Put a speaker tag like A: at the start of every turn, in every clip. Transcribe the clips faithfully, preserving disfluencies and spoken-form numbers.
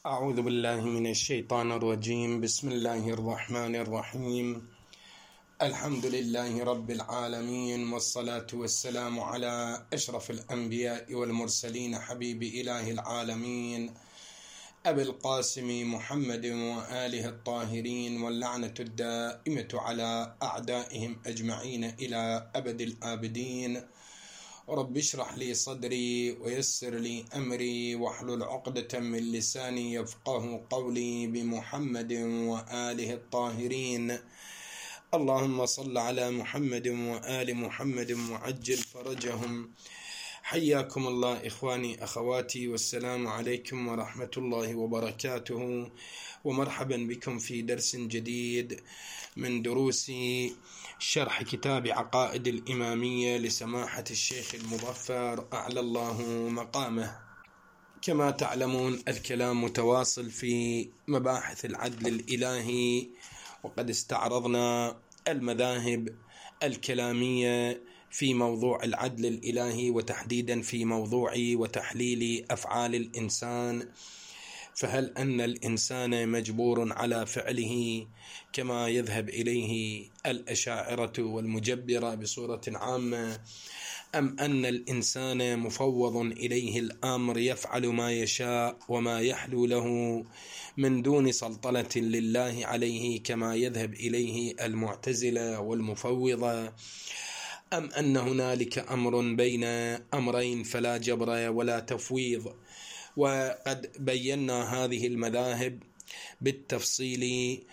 A: أعوذ بالله من الشيطان الرجيم. بسم الله الرحمن الرحيم. الحمد لله رب العالمين، والصلاة والسلام على أشرف الأنبياء والمرسلين، حبيب إله العالمين أبي القاسم محمد وآله الطاهرين، واللعنة الدائمة على أعدائهم أجمعين إلى أبد الآبدين. رب اشرح لي صدري ويسر لي أمري واحلل عقدة من لساني يفقه قولي، بمحمد وآله الطاهرين. اللهم صل على محمد وآل محمد وعجل فرجهم. حياكم الله إخواني أخواتي، والسلام عليكم ورحمة الله وبركاته، ومرحبا بكم في درس جديد من دروس شرح كتاب عقائد الإمامية لسماحة الشيخ المظفر أعلى الله مقامه. كما تعلمون الكلام متواصل في مباحث العدل الإلهي، وقد استعرضنا المذاهب الكلامية في موضوع العدل الإلهي، وتحديدا في موضوع وتحليل أفعال الإنسان. فهل أن الإنسان مجبور على فعله كما يذهب إليه الأشاعرة والمجبرة بصورة عامة، أم أن الإنسان مفوض إليه الأمر يفعل ما يشاء وما يحلو له من دون سلطنة لله عليه كما يذهب إليه المعتزلة والمفوضة، أم أن هنالك أمر بين أمرين فلا جبر ولا تفويض؟ وقد بينا هذه المذاهب بالتفصيل،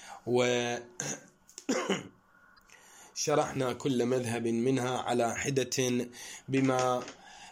A: وشرحنا كل مذهب منها على حدة بما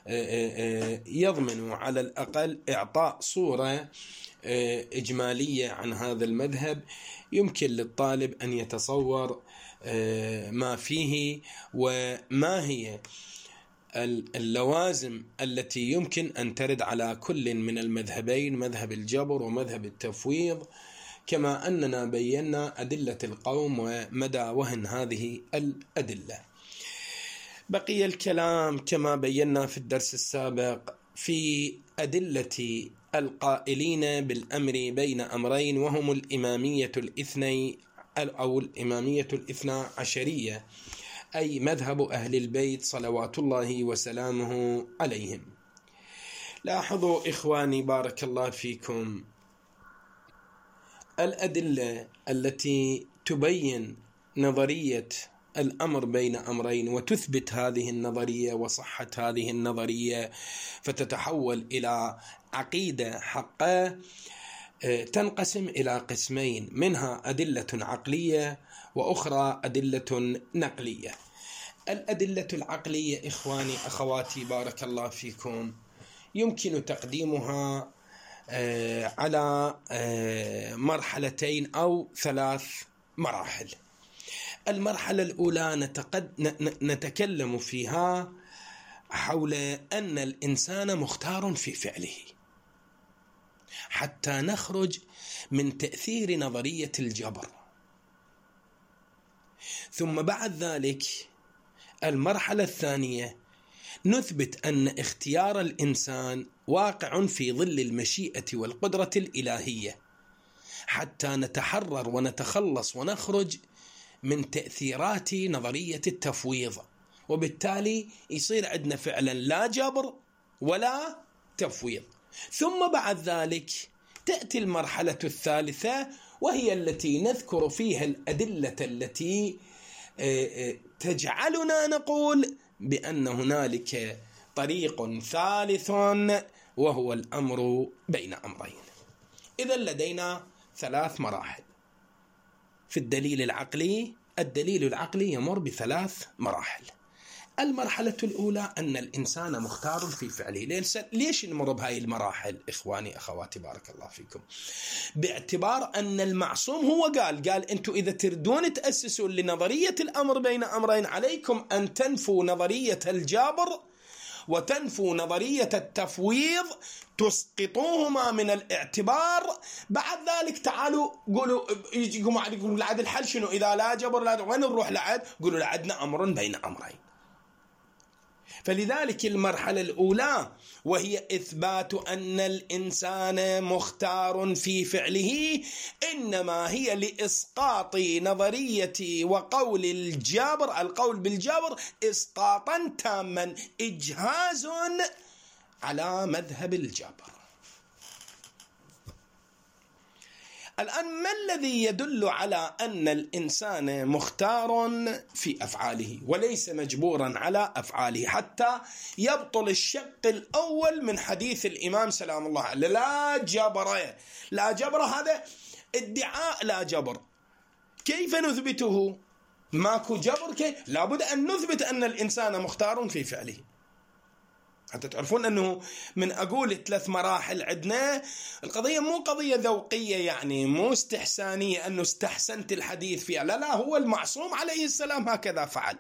A: يضمن على الأقل إعطاء صورة إجمالية عن هذا المذهب، يمكن للطالب أن يتصور ما فيه وما هي اللوازم التي يمكن أن ترد على كل من المذهبين، مذهب الجبر ومذهب التفويض، كما أننا بينا أدلة القوم ومدى وهن هذه الأدلة. بقي الكلام كما بينا في الدرس السابق في أدلة القائلين بالأمر بين أمرين، وهم الإمامية الاثني أو الإمامية الاثنى عشرية، أي مذهب أهل البيت صلوات الله وسلامه عليهم. لاحظوا إخواني بارك الله فيكم الأدلة التي تبين نظرية الأمر بين أمرين وتثبت هذه النظرية وصحة هذه النظرية، فتتحول إلى عقيدة حقة، تنقسم إلى قسمين، منها أدلة عقلية وأخرى أدلة نقلية. الأدلة العقلية إخواني أخواتي بارك الله فيكم يمكن تقديمها على مرحلتين أو ثلاث مراحل. المرحلة الأولى نتكلم فيها حول أن الإنسان مختار في فعله، حتى نخرج من تأثير نظرية الجبر. ثم بعد ذلك المرحلة الثانية نثبت أن اختيار الإنسان واقع في ظل المشيئة والقدرة الإلهية، حتى نتحرر ونتخلص ونخرج من تأثيرات نظرية التفويض، وبالتالي يصير عندنا فعلا لا جبر ولا تفويض. ثم بعد ذلك تأتي المرحلة الثالثة، وهي التي نذكر فيها الأدلة التي تجعلنا نقول بأن هنالك طريق ثالث، وهو الأمر بين أمرين. إذن لدينا ثلاث مراحل في الدليل العقلي. الدليل العقلي يمر بثلاث مراحل. المرحلة الأولى أن الإنسان مختار في فعله. ليش نمر بهاي المراحل إخواني أخواتي بارك الله فيكم؟ باعتبار أن المعصوم هو قال قال أنتم إذا تردون تأسسوا لنظرية الأمر بين أمرين، عليكم أن تنفوا نظرية الجابر وتنفوا نظرية التفويض، تسقطوهما من الاعتبار. بعد ذلك تعالوا قولوا، يجيكم عليكم لعد الحل شنو؟ إذا لا جبر لا، وين نروح لعد؟ قولوا لعدنا أمر بين أمرين. فلذلك المرحلة الأولى وهي إثبات أن الإنسان مختار في فعله إنما هي لإسقاط نظرية وقول الجبر، القول بالجبر إسقاطا تاما، إجهاز على مذهب الجبر. الآن ما الذي يدل على أن الإنسان مختار في أفعاله وليس مجبورا على أفعاله حتى يبطل الشق الأول من حديث الإمام سلام الله عليه لا جبر؟ لا جبر هذا ادعاء لا جبر. كيف نثبته؟ ماكو جبر، كيف؟ لابد أن نثبت أن الإنسان مختار في فعله. حتى تعرفون أنه من أقول ثلاث مراحل عندنا، القضية مو قضية ذوقية، يعني مو استحسانية أنه استحسنت الحديث فيها، لا لا، هو المعصوم عليه السلام هكذا فعل.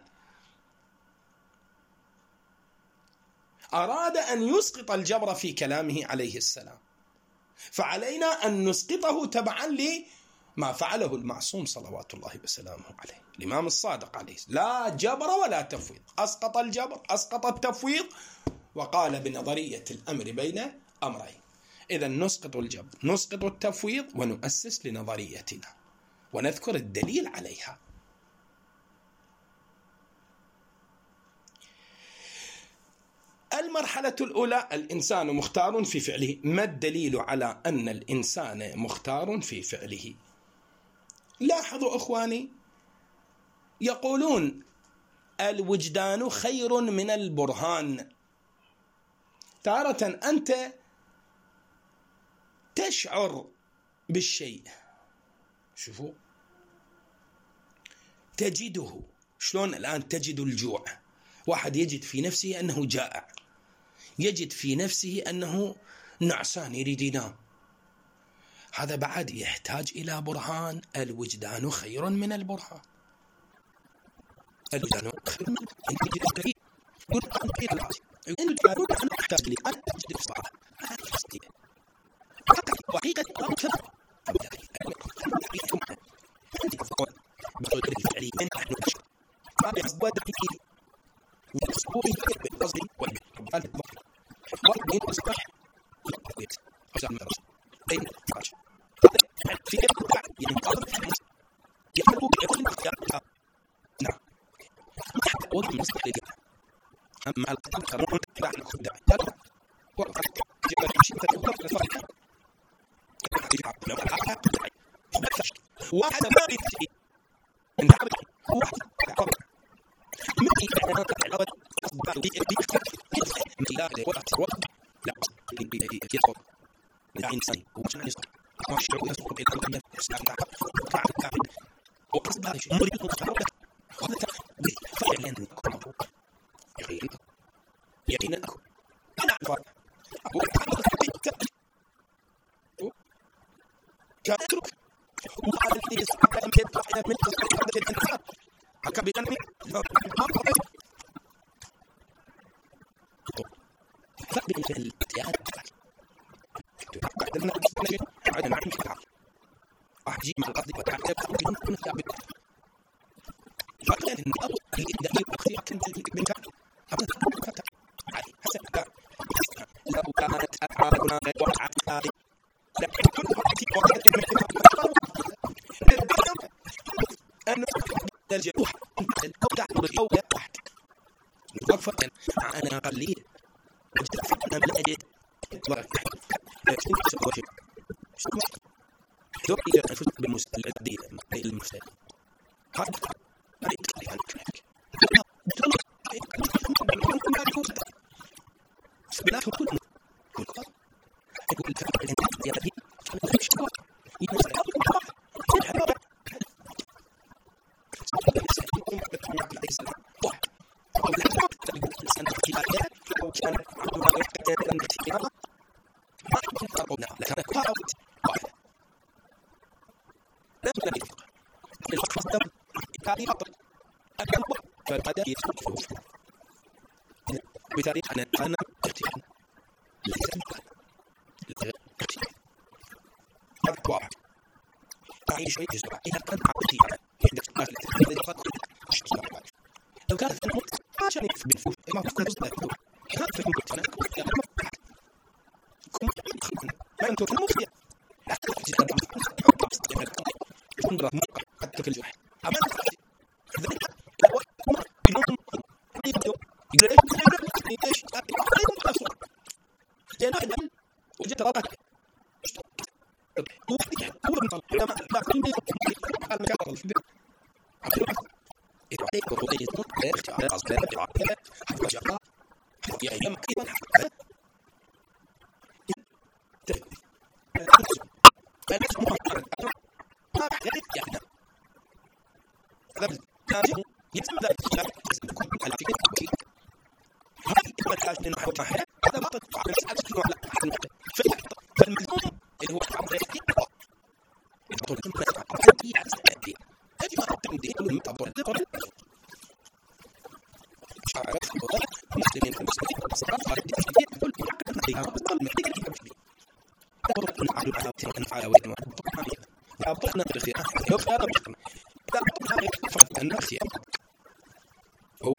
A: أراد أن يسقط الجبر في كلامه عليه السلام، فعلينا أن نسقطه تبعا لما فعله المعصوم صلوات الله وسلامه عليه، الإمام الصادق عليه، لا جبر ولا تفويض، أسقط الجبر، أسقط التفويض، وقال بنظرية الأمر بين أمرين. إذا نسقط الجبر، نسقط التفويض، ونؤسس لنظريتنا ونذكر الدليل عليها. المرحلة الأولى الإنسان مختار في فعله. ما الدليل على أن الإنسان مختار في فعله؟ لاحظوا أخواني، يقولون الوجدان خير من البرهان. تارة أنت تشعر بالشيء، شوفوا، تجده. شلون الآن تجد الجوع؟ واحد يجد في نفسه أنه جائع، يجد في نفسه أنه نعسان يريد ينام، هذا بعد يحتاج إلى برهان. الوجدان خير من البرهان. الوجدان خير من البرهان. أنت لابد أن تحتاج لي أن تجد الصراحة وحقيقة الأمر أنت تقول بطول الفعلي من نحن نشكر رابع أصباد فيه وصبوه بالقصد والبطال المطلق وبين الصح والقويت أجزاء من الرسل بين الفراج في القطع ينقض في الناس يحبوا بأول اختيار. نعم حتى أول مصدر للجنة. أما القتل كرون تبع الخدع تبع وقت جبل مشيت الأول للفرق واحد ما بيتي من عبد واحد عبد من كان العبد أصبح دي دي من لا وقت وقت لا يدخل من إنسان ومن يصل ما شو يصل إلى القلب يستعمل بعد بعد وأصبح مريض مختلف وهذا فعلا يغير يقينا أكو أنا أعرف كاترك وعلى الذي يسمع من يدفع من تصديق هذا الإنسان هكذا بأنه فأبدأ في الاجتهاد بعد أن نجد بعد أن نعلم كتاب أحجي مع القصد وتعلم أن نكون ثابت فأبدأ أن أبدأ الإبداعي وأخيرا كنت من كتاب أبدأ أن كتاب حسن كتاب لو كانت أفعالنا غير وعد لكن كل وقت وقت من الكتاب أن نرجع أو تحضر أو تحت وقفة أنا قليل وجدت من أجد ورك دور إلى الفوز بالمستقبل المستقبل هذا ما يتكلم عن كلامك بلا كل كل يقول الفرق بين الزيادة بتاريخ أنا أنا ارتياح هذا واحد أعيش شيء جزء إذا كان عقلي عندك ما لو كانت الموت عشان بالفوز ما تقدر ما أنتم كلموا فيها تنظر حتى في الجرح أما لا وما بينهم يبدو يقول إيش جانا الآن وجدت رأيك وقتك هو المطلع لما ما كنت قال مكان الفيديو يعطيك وقتك يطلق اختيار أصدار يعطيك وجهة يا أيام كيف هو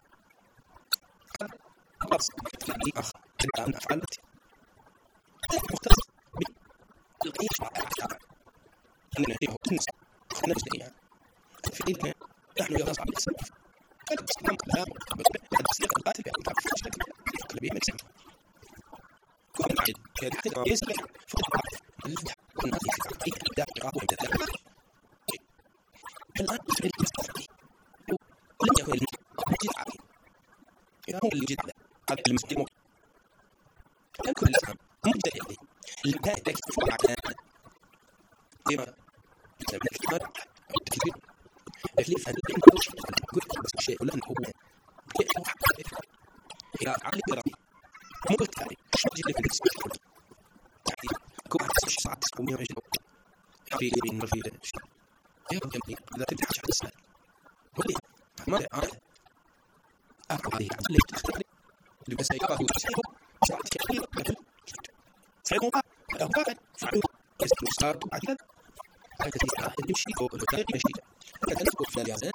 A: خلاص في اخر الان افعلت مختص بالقياس على الاحكام اننا فيه النص نفس يعني في نحن يا اصحاب السلف كانت تستخدم كلام بس القاتل يعني تعرف شكل كلبي مكسم كل واحد كان يسلك فقط الفتح كنا في الابداع قراءه وامتثال الان في المستقبل ولم يكن المجد عالي هو اللي جد هذا المسلم كان كل الاسلام مجتهد البدايه تكتب على قيمه الكبير الكبير تكليف هذا كل بس شيء ولا هو يا علي ربي مو بالتالي شو جد في الاسلام كم عدد ساعات ومية وعشرين في من في يا ربي اذا تبدا على الاسلام هو ليه ما أعرف أعرف هذه اللي تختار اللي سيقرأ هو سيقرأ ساعات كثير مثل سيقرأ أربعة فعلوا استفسار عدد هذا تسعة يمشي فوق الوتيرة يمشي هذا تنفق في اليازان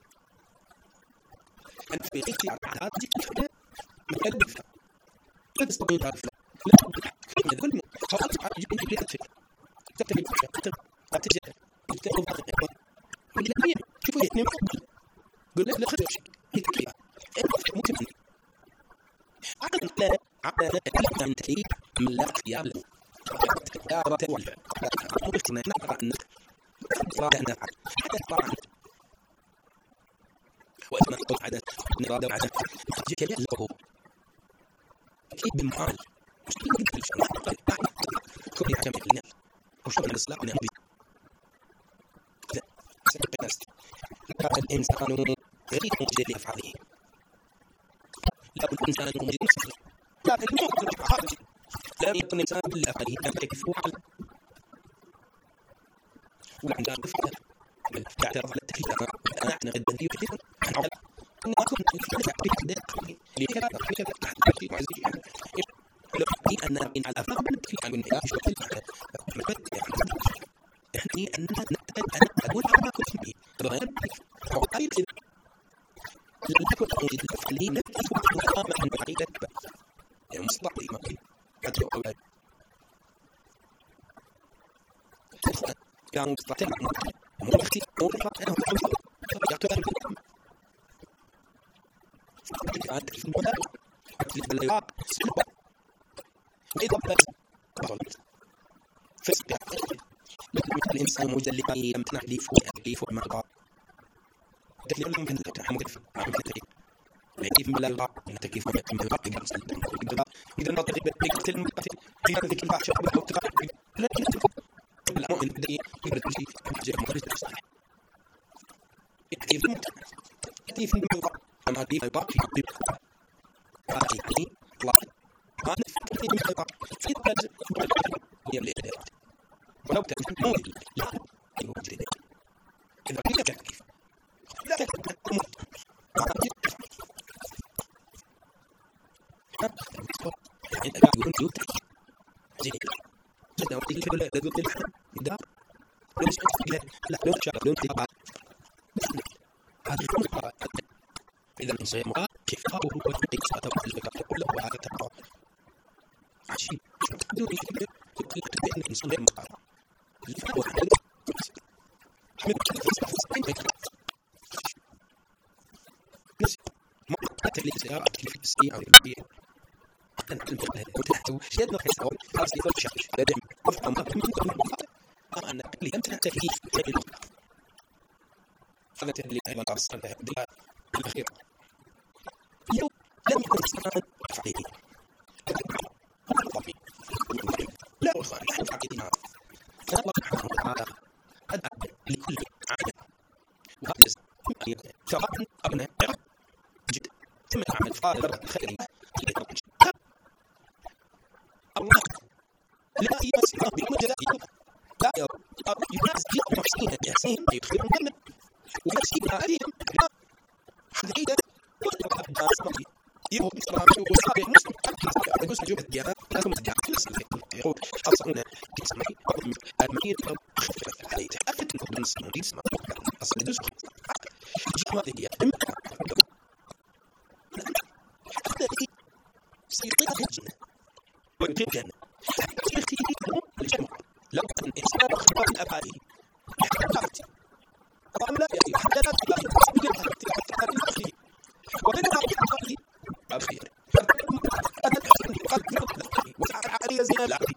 A: أنا في قيتي على العادات دي كده من قلب الفهم لا تستطيع تعرف لا لا كل خلاص عارف جدا كيف تفكر تكتب الفكرة تكتب تكتب تكتب الفكرة واللي هي شوفوا اثنين قل لا خذ شيء هي كذا ممكن عقد لا عقد لا من تكليف من لا اختيار له دارة والفعل ممكن نقرأ أنك إرادة نفعل حدث طبعا وإثناء طول عدد إرادة وعدد كذا له كيف بمحال مش كيف بالفعل كل حاجة من الناس وشوف الإصلاح من أمبي كذا سبب الناس هذا الإنسان غير موجود لأفعاله لا الإنسان موجود نفسه لكن الموجود خارج لا يكون الإنسان بالأفعاله أن تكفيه حل وعندنا بفعل تعترض على التكليف أنا أنا غدا فيه كثير عن عقل أن أكون في التكليف لكذا لكذا تحديد معزي لو أن إن على الأفعال بالتكليف عن النهاية في شكل يعني أننا نعتقد أن أقول ما كنت فيه تغير أو قريب كذا لم تكن أوجد الأفعالين لم تكن مقامة عن بعيدة يعني مصدر الإمام أدعو أولاد كانوا مستطيع ومختي ومختي أنا ومختي يعتبر بالإمام فأنت في المدار أتلف بالإيقاع سلوبا وإذا بس بطلت فسبع لكن الإنسان مجلبا لم تنحليف ويأكليف ومقضى تكليف لهم كان تحت مكلف عن التكليف كيف من لا يضع من تكليف من يتم يضع إذا مسلم إذا إذا نضع بيقتل المقتل إذا ذكي البعشة أو تقع لا يتم المؤمن بدأي يبرد بشيء جاء مخرج الصحيح كيف المقتل كيف من يضع أما كيف يضع في عقب هذا يعني طلع ما نفهم كيف من يضع في البلد هي الإعداد ولو تكون موجود لا يوجد إذا كيف كيف لا تكون موجود يعني أنت يقولون يوتر زين جدا وقت اللي يقول لا تقول لي الدار لو سمعت لا لو شاف لو تبع هذا يكون إذا من صحيح مقال كفاره والقصة والفكرة كله وهذا تبقى عشان تقدروا يفكروا كل بأن الإنسان غير مقارن الفرق والحل حمد نفس ما قتل لي سيارة في السيارة أو البيئة أنا أعلم بأنها وتحته شيء نفس السؤال خلاص يفرق شخص لا دم وفق ما ممكن أن أنا اللي أنت تكيف تكيف هذا اللي أيضا أرسلته بالله الأخير اليوم لم يكن إسلام حقيقي لا أخوان نحن فاقدين الله سبحانه وتعالى أدعى لكل عالم وهذا سواء أبناء جد ثم يعمل فاضل الخير الله لا يسمع بمجد لا يناس يوم محسنين بإحسانهم يدخلون الجنة ويسيبنا عليهم حديدة ويبقى أسمعي يقول إسلام وصابع مسلم يقول سجوب الديانة لازم الديانة في نفس يقول أصعونا كسمعي المعير أخفف عليه تأكد أنه بالنسبة لي اسمع أصلا يدوس جمع ذي إما هذا سيطيع الجنة ويطيع الجنة سيختيره لجمع لو كان إنسان أخبار الأبعاد حقاقتي أم لا يأتي حتى لا تبقى بدون حقاقتي حتى لا تبقى وبين حقاقتي أبخير وسعر علي زين العبد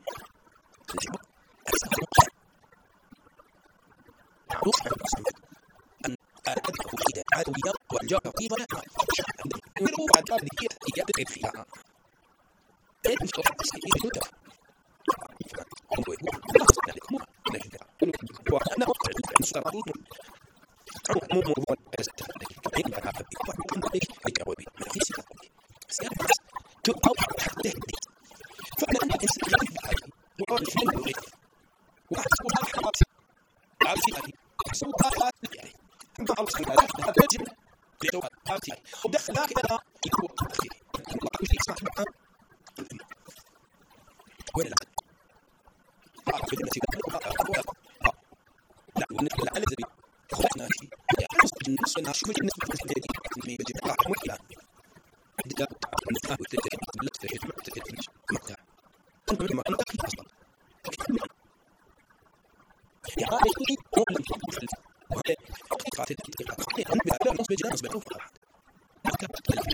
A: روح أن أدعو إذا عدوية وأرجاء طيبة منه بعد ذلك يبقى فيها إيه مش طبعا سيئة جدا وأنا أقول المستقبل مو موضوع أزت كيف أعرف كيف أقول في سكة سيارة تقوى تهدي فأنا أنا إنسان غير وقال في غير وأحسب هذا حرام عارف يعني أحسب هذا يعني ما الله سبحانه وتعالى هذا يجب لتوقع هاتي ودخل ذاك إلى يكون خير الله كل شيء اسمع معه وين لا أعرف إذا نسيت لا ونقول على زبي خلنا شيء يعني الناس الناس شو الناس بتستفيد من بيجي طلع مشكلة عندك نفهم وتتكلم لا تستفيد ما تستفيد مقطع أنت ما أنا أكيد أصلا يا راجل تقولي هو لم يكن وهذا أكيد قاتل أكيد قاتل أنا بلا ناس بيجي ناس بيعرفوا واحد ما كان بتكلم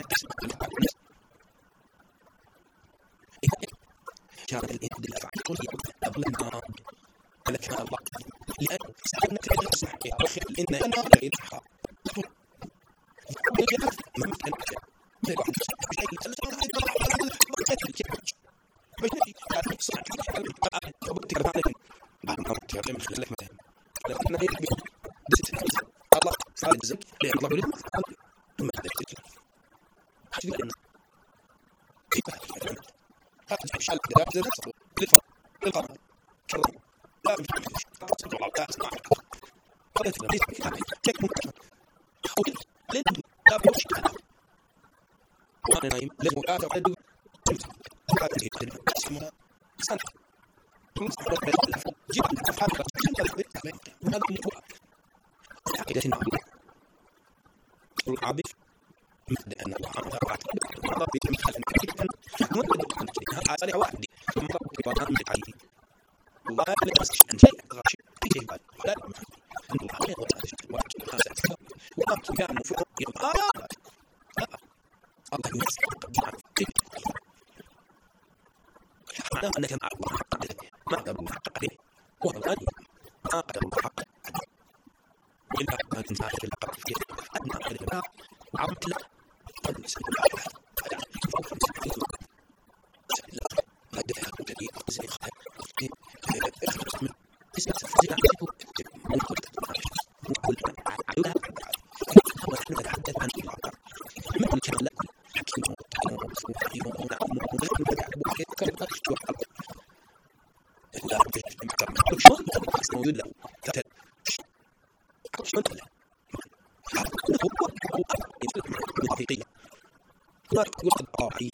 A: كان الإنسان الأفعال كل يوم قبل ما لك الله لأنه سألنا كذا تسمع كذا إن أنا غير حق ما ممكن أكثر ما يقعد بشيء ثلاثة بعد ما رحت يعطي من خلالك مثلا لكن هي بس الله صار الزم لأن الله يريد ثم تذكر حتى لأن كيف هذا هذا مش على كذا كذا للفرق للقرار شرط لا مش تصدق الله لا اسمع قلت لي تك ممكن أقول لين لا بوش وأنا نايم لازم أقعد أقعد هذا هي اسمها سنة جيب أفعال وهذا الموضوع عقيدتنا العابث مثل أن الله تعالى الله بيتمثل أن كثيرا مدة أن تلك هذا واحد ثم الله كبارا من العالي الله لا يمسك عن شيء غاشي في شيء قال لا أن الله لا يمسك واحد خمسة والله كان فوق يبقى لا الله يمسك معناه أنك مع الله ما قدر الله حق عليه هو الغني ما قدر الله حق عليه إلا ما كنت عارف الأقرب فيه أدنى على الله وعرفت له قد يسأل الله فلا لا دفع وتدين زي خير اخرج من تسمع زي عقله ممكن نقول عيوها هو نحن نتحدث عن العقل مثل كان لا حكيم وتعلم وفهم ونعم ونحن نتعلم وحيد كم أخذ وحق لا بجد شلون موجود له تعتد شلون له هو هو هو حقيقية لا يقصد قاعد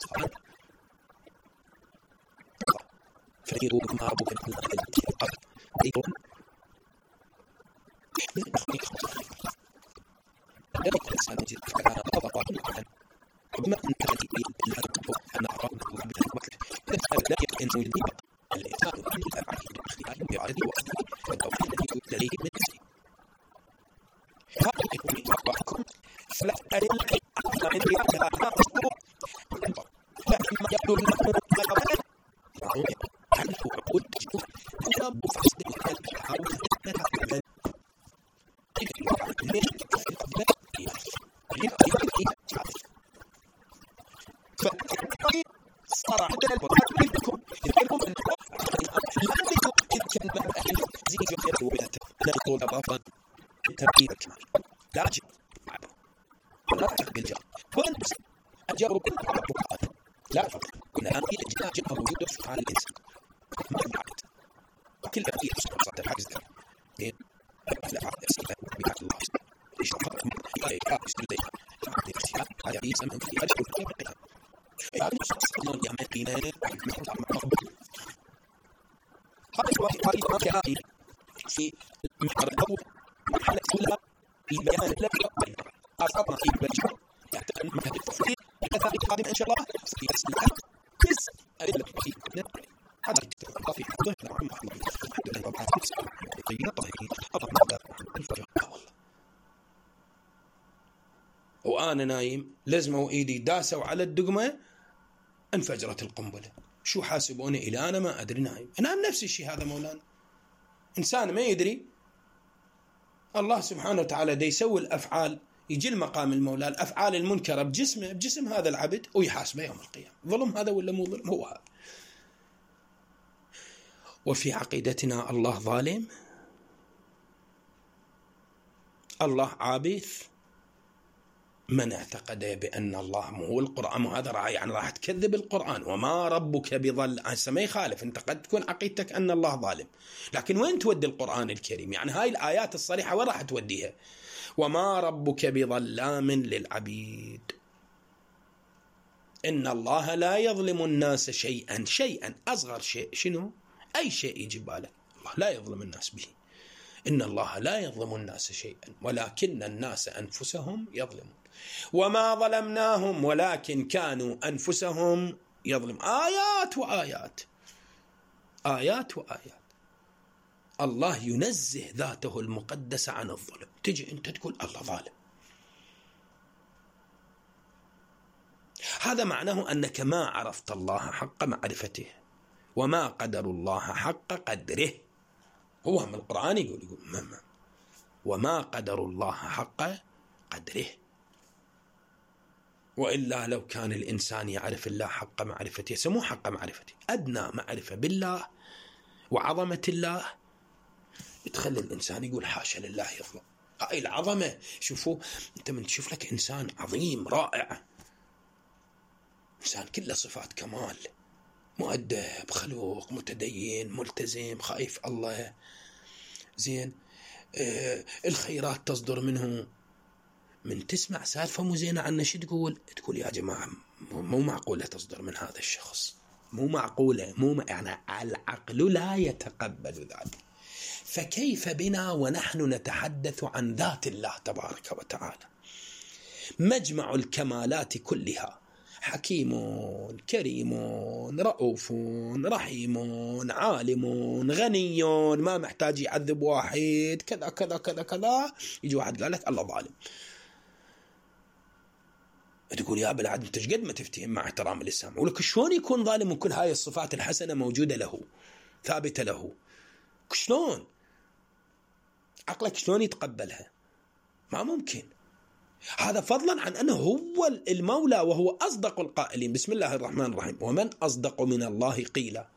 A: فريروا بما ربك من القلب فريروا ذلك الإنسان يجد فكان طبقا بما أن أن أقرب الله بالوقت لا يمكن أن يدرك الإنسان كل أفعاله باختلاف بإرادته وقصده والتوفيق الذي لديه من نفسه. هذا يكون أخباركم فلا أدري أن عندي على ما أصبر لكن ما يبدو له هل هو عقول تجدون أنا بفصل الكلب حاول أن أتعلم صراحة أقولكم يذكركم أن لا يمكن أن زيد يخيره بذاته نقول أضافا تركيب الكمال لا أجب لا أجب بالجار وأنت الجار بالقرآن لا فرق إن الآن إذا جاء جاء موجود في حال الإنسان ما بعد كل أبدي صارت الحاجز ذا إيه لا بعد أسئلة بكات الله إيش تفرق إيه كابس بالديها هذا في سمع في هذا كل كلام هذا الله يعمل فينا هذا الواحد هذه ما كان في محرقه مرحلة أولى في بيان الذي يقبل أصابنا في بلجة يعتقد أن هذا التفصيل كذلك قادم إن شاء الله في أسئلة بس أريد لك في هذا التفصيل في حضور نوعا ما الحمد لله رب العالمين طيب طيب أضع مقدار الفجر والله وأنا نايم لزموا إيدي داسوا على الدقمة انفجرت القنبلة. شو حاسبوني إلى أنا ما أدري نايم. أنا نفس الشيء هذا مولانا. إنسان ما يدري الله سبحانه وتعالى دا يسوي الأفعال يجي المقام المولى الأفعال المنكرة بجسمه بجسم هذا العبد ويحاسبه يوم القيامة. ظلم هذا ولا مو ظلم؟ هو هذا. وفي عقيدتنا الله ظالم، الله عابث. من اعتقد بأن الله مو القرآن هذا راح يعني راح تكذب القرآن. وما ربك بظل هسه ما يخالف، انت قد تكون عقيدتك أن الله ظالم، لكن وين تودي القرآن الكريم؟ يعني هاي الآيات الصريحة وين راح توديها؟ وما ربك بظلام للعبيد إن الله لا يظلم الناس شيئا شيئا أصغر شيء شنو؟ أي شيء يجي بالك الله لا يظلم الناس به. إن الله لا يظلم الناس شيئا ولكن الناس أنفسهم يظلمون. وما ظلمناهم ولكن كانوا أنفسهم يظلمون. آيات وآيات آيات وآيات. الله ينزه ذاته المقدسة عن الظلم. تجي أنت تقول الله ظالم، هذا معناه أنك ما عرفت الله حق معرفته وما قدر الله حق قدره. هو من القرآن يقول يقول ما وما قدر الله حق قدره. وإلا لو كان الإنسان يعرف الله حق معرفته سمو حق معرفته أدنى معرفة بالله وعظمة الله تخلي الإنسان يقول حاشا لله يظلم. هاي العظمة. شوفوا أنت من تشوف لك إنسان عظيم رائع، إنسان كله صفات كمال، مؤدب خلوق متدين ملتزم خايف الله زين، آه الخيرات تصدر منه. من تسمع سالفة مو زينة عنه شو تقول؟ تقول يا جماعة مو معقولة تصدر من هذا الشخص، مو معقولة، مو يعني العقل لا يتقبل ذلك. فكيف بنا ونحن نتحدث عن ذات الله تبارك وتعالى مجمع الكمالات كلها، حكيم كريم رؤوف رحيم عالم غني ما محتاج يعذب واحد كذا كذا كذا كذا. يجي واحد قال لك الله ظالم، تقول يا بلعد انت قد ما تفتهم مع احترام الإسلام. ولك شلون يكون ظالم وكل هاي الصفات الحسنة موجودة له ثابتة له؟ شلون عقلك شلون يتقبلها؟ ما ممكن. هذا فضلا عن أنه هو المولى وهو أصدق القائلين. بسم الله الرحمن الرحيم ومن أصدق من الله قيلا.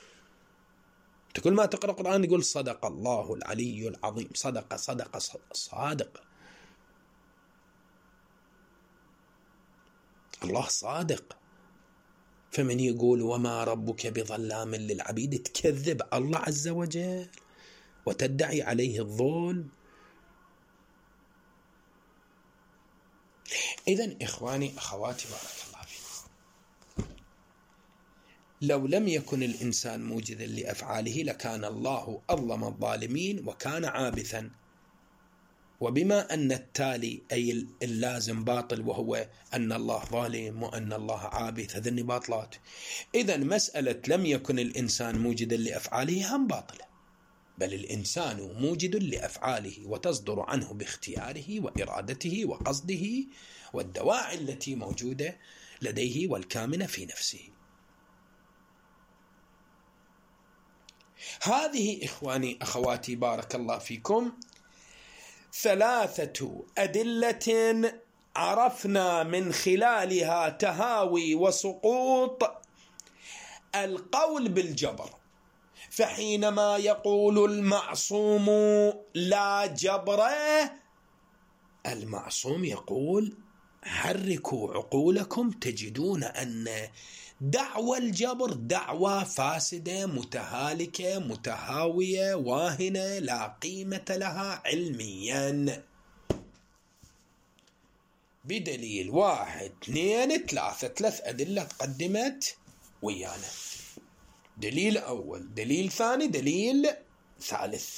A: كل ما تقرأ القرآن يقول صدق الله العلي العظيم. صدق صدق صادق. الله صادق. فمن يقول وما ربك بظلام للعبيد تكذب الله عز وجل وتدعي عليه الظلم. إذن إخواني أخواتي بارك الله فيكم، لو لم يكن الإنسان موجدا لأفعاله لكان الله أظلم الظالمين وكان عابثا وبما أن التالي أي اللازم باطل، وهو أن الله ظالم وأن الله عابث، هذني باطلات. إذن مسألة لم يكن الإنسان موجدا لأفعاله هم باطلة، بل الإنسان موجد لأفعاله وتصدر عنه باختياره وإرادته وقصده والدواعي التي موجودة لديه والكامنة في نفسه. هذه إخواني أخواتي بارك الله فيكم ثلاثة أدلة عرفنا من خلالها تهاوي وسقوط القول بالجبر. فحينما يقول المعصوم لا جبر، المعصوم يقول حركوا عقولكم تجدون أن دعوى الجبر دعوى فاسدة متهالكة متهاوية واهنة لا قيمة لها علميا، بدليل واحد اثنين ثلاثة ثلاث أدلة قدمت ويانا. دليل أول، دليل ثاني، دليل ثالث.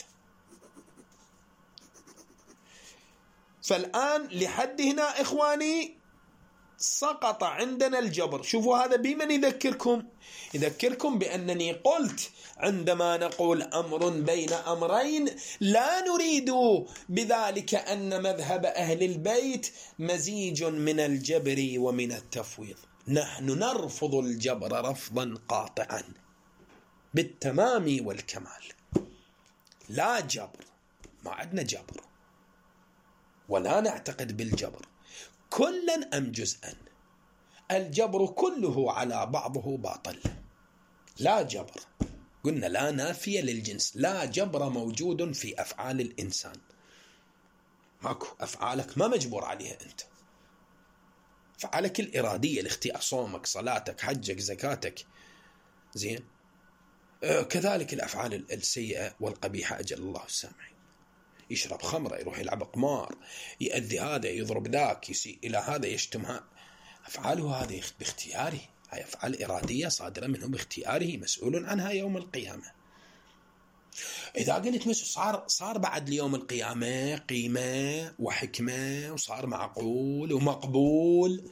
A: فالآن لحد هنا إخواني سقط عندنا الجبر. شوفوا هذا بمن يذكركم؟ يذكركم بأنني قلت عندما نقول أمر بين أمرين لا نريد بذلك أن مذهب أهل البيت مزيج من الجبر ومن التفويض. نحن نرفض الجبر رفضا قاطعا بالتمام والكمال. لا جبر، ما عندنا جبر ولا نعتقد بالجبر كلا أم جزءا. الجبر كله على بعضه باطل. لا جبر، قلنا لا نافية للجنس، لا جبر موجود في أفعال الإنسان. ماكو، أفعالك ما مجبور عليها أنت، أفعالك الإرادية الاختيار، صومك صلاتك حجك زكاتك، زين. آه كذلك الأفعال السيئة والقبيحة أجل الله السامعين. يشرب خمرة، يروح يلعب قمار، يأذي هذا، يضرب ذاك، يسيء إلى هذا، يشتم هذا، أفعاله هذه باختياره، هاي أفعال إرادية صادرة منه باختياره، مسؤول عنها يوم القيامة. إذا قلت مسؤول صار صار بعد ليوم القيامة قيمة وحكمة وصار معقول ومقبول.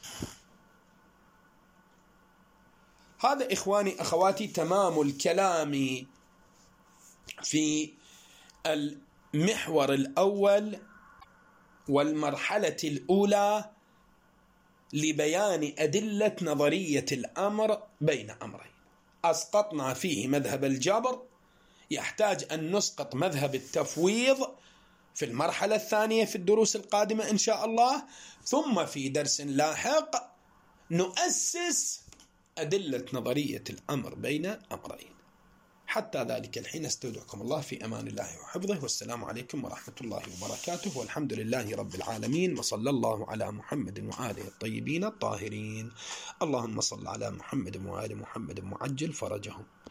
A: هذا إخواني أخواتي تمام الكلام في المحور الأول والمرحلة الأولى لبيان أدلة نظرية الأمر بين أمرين. أسقطنا فيه مذهب الجبر، يحتاج أن نسقط مذهب التفويض في المرحلة الثانية في الدروس القادمة إن شاء الله، ثم في درس لاحق نؤسس أدلة نظرية الأمر بين أمرين. حتى ذلك الحين استودعكم الله في أمان الله وحفظه، والسلام عليكم ورحمة الله وبركاته، والحمد لله رب العالمين، وصلى الله على محمد وآله الطيبين الطاهرين. اللهم صل على محمد وآل محمد معجل فرجهم.